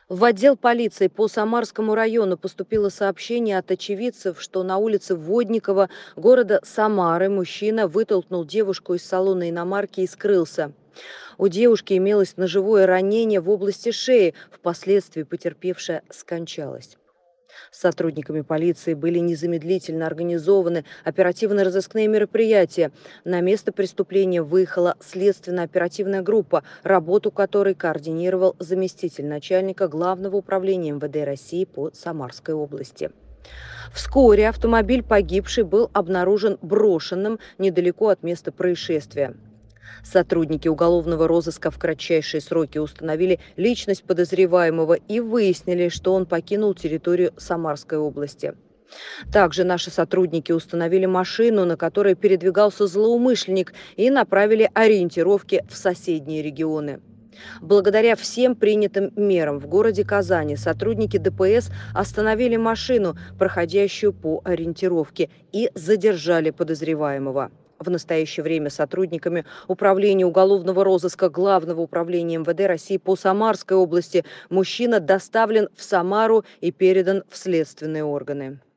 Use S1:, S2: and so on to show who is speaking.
S1: В отдел полиции по Самарскому району поступило сообщение от очевидцев, что на улице Водникова города Самары мужчина вытолкнул девушку из салона иномарки и скрылся. У девушки имелось ножевое ранение в области шеи, впоследствии потерпевшая скончалась. Сотрудниками полиции были незамедлительно организованы оперативно-розыскные мероприятия. На место преступления выехала следственно-оперативная группа, работу которой координировал заместитель начальника Главного управления МВД России по Самарской области. Вскоре автомобиль погибшей был обнаружен брошенным недалеко от места происшествия. Сотрудники уголовного розыска в кратчайшие сроки установили личность подозреваемого и выяснили, что он покинул территорию Самарской области. Также наши сотрудники установили машину, на которой передвигался злоумышленник, и направили ориентировки в соседние регионы. Благодаря всем принятым мерам в городе Казани сотрудники ДПС остановили машину, проходящую по ориентировке, и задержали подозреваемого. В настоящее время сотрудниками Управления уголовного розыска Главного управления МВД России по Самарской области мужчина доставлен в Самару и передан в следственные органы.